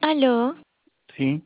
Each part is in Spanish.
Aló, Sí,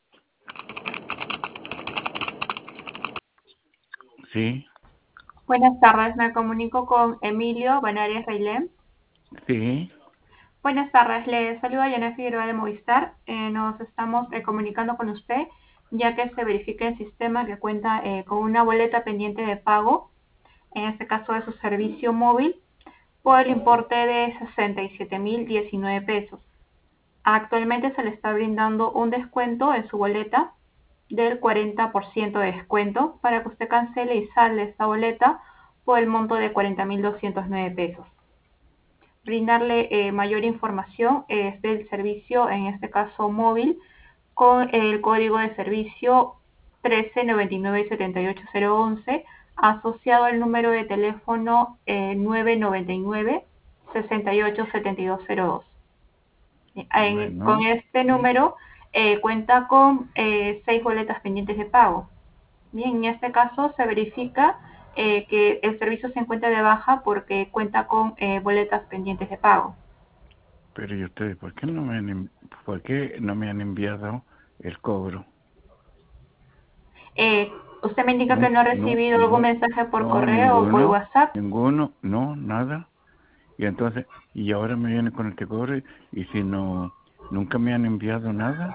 sí, Buenas tardes, me comunico con Emilio Banares Reilén. sí. Buenas tardes, le saluda Yana Figueroa de Movistar. Nos estamos comunicando con usted ya que se verifica el sistema que cuenta con una boleta pendiente de pago, en este caso de su servicio móvil, por el importe de 67.019 pesos. Actualmente se le está brindando un descuento en su boleta del 40% de descuento para que usted cancele y salde esta boleta por el monto de 40.209 pesos. Brindarle mayor información del servicio, en este caso móvil, con el código de servicio 1399-78011, asociado al número de teléfono 999-687202. Con Bueno, este número cuenta con 6 boletas pendientes de pago. Bien, en este caso se verifica que el servicio se encuentra de baja porque cuenta con boletas pendientes de pago. pero ¿y ustedes por qué no me han enviado el cobro? Eh, Usted me indica que No, no ha no, recibido algún no, mensaje por no, correo o por WhatsApp. no, nada. Y entonces, y ahora me vienen con este cobro y si no, nunca me han enviado nada.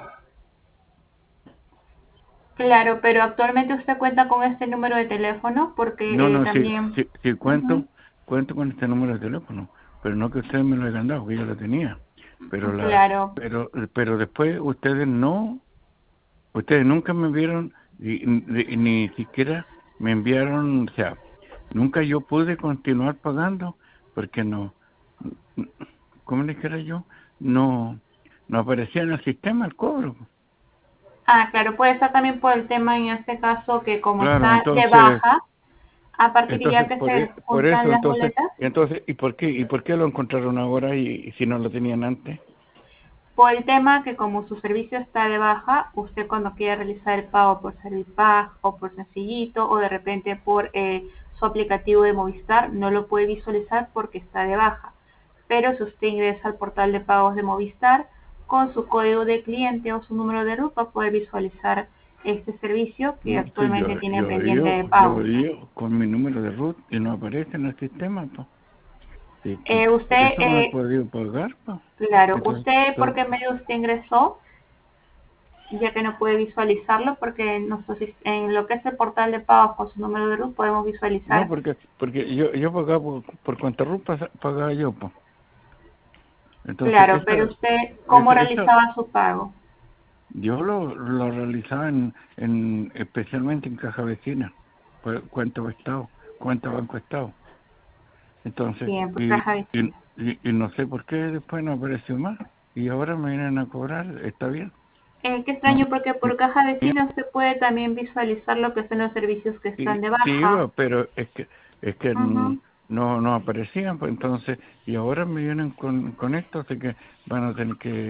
Claro, pero actualmente usted cuenta con este número de teléfono No, porque no, también... si Ujú. cuento con este número de teléfono, pero no que ustedes me lo hayan dado, que yo lo tenía. Pero Claro. pero después ustedes nunca me vieron ni siquiera me enviaron, o sea, nunca yo pude continuar pagando porque no, ¿cómo le dijera yo? No, no aparecía en el sistema el cobro. Ah, claro, puede ser también por el tema en este caso que como Claro, está de baja, a partir ya entonces que se por juntan eso, las boletas, ¿y por qué lo encontraron ahora y si no lo tenían antes? por el tema que como su servicio está de baja, usted cuando quiere realizar el pago por Servipag o por Sencillito o de repente por su aplicativo de Movistar, no lo puede visualizar porque está de baja. Pero si usted ingresa al portal de pagos de Movistar, con su código de cliente o su número de RUT va a poder visualizar este servicio que No, sí, actualmente tiene pendiente de pago. yo con mi número de root y no aparece en el sistema, pues. Sí, que por Usted, eso no he podido pagar, pues. claro, Entonces, usted, ¿por qué medio usted ingresó? Ya que no puede visualizarlo, porque en lo que es el portal de pagos con su número de RUT podemos no, visualizar. porque yo pagaba por cuenta root, pagaba yo, pues. Entonces, Claro, pero usted, ¿cómo esa realizaba su pago? yo lo realizaba especialmente en Caja Vecina, cuenta Estado, cuenta Banco Estado. Entonces, Bien, por caja vecina. y no sé por qué después no apareció más. Y ahora me vienen a cobrar, está bien. Qué No, extraño, porque por caja vecina usted puede también visualizar lo que son los servicios que están sí, de sí baja. iba, pero es que Ujú. no aparecían, pues entonces, y ahora me vienen con esto, así que van a tener que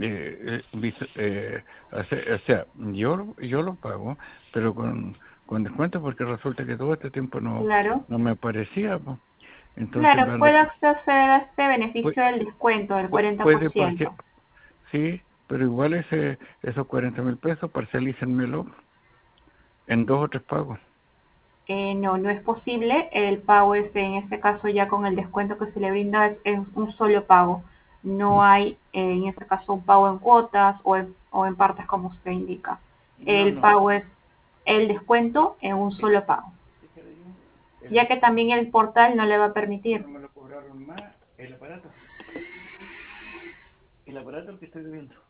hacer, o sea, yo lo pago, pero con descuento porque resulta que todo este tiempo Claro, no me aparecía, pues. Entonces claro, van puede acceder a este pu- beneficio del descuento del puede 40%. sí, pero igual esos 40.000 pesos parcelícenmelo en 2 o 3 pagos. No, no es posible. El pago es, en este caso, ya con el descuento que se le brinda, es un solo pago. No hay, en este caso, un pago en cuotas o en partes como usted indica. No, El no. pago es el descuento en un solo pago, Dijera yo, ya que también el portal no le va a permitir. no me lo cobraron más el aparato. El aparato el que estoy viendo.